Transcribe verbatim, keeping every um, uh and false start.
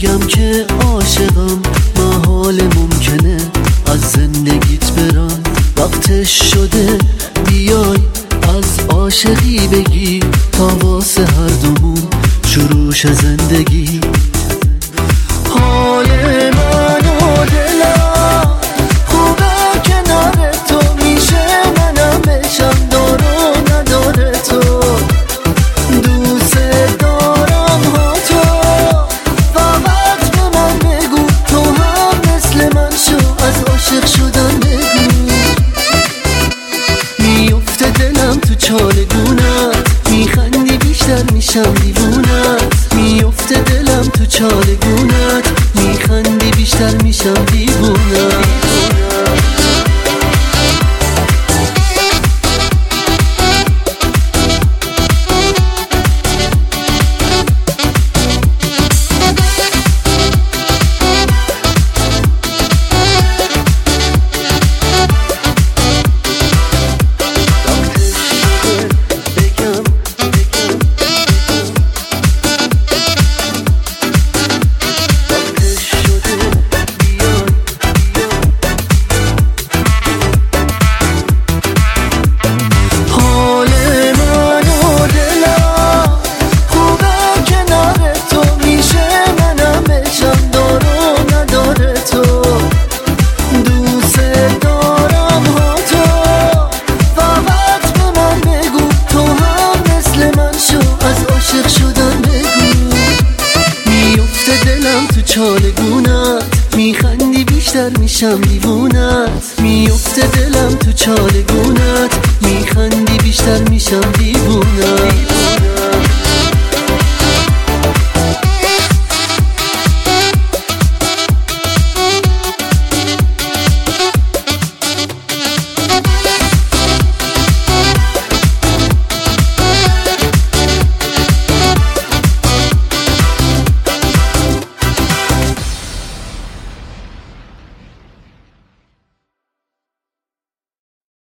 بگم که عاشقم، محال ممکنه از زندگیت برم. وقتش شده بیای از عاشقی بگی، تا واسه هر دومون شروعش زندگی. حال من و دلم خوبه کنار تو، میشه منم بشم دار و نداره تو. دوست دارم ها تو، فقط به من بگو تو هم مثل من شو، از عاشق شدن بگو. میفته دلم تو چالگونت، میخندی بیشتر میشم دیوونت. میفته دلم تو چالگونت، میخندی بیشتر میشم دیوونت. چالگونت میخندی بیشتر میشم دیوونت. میفته دلم تو چالگونت، میخندی بیشتر میشم دیوونت.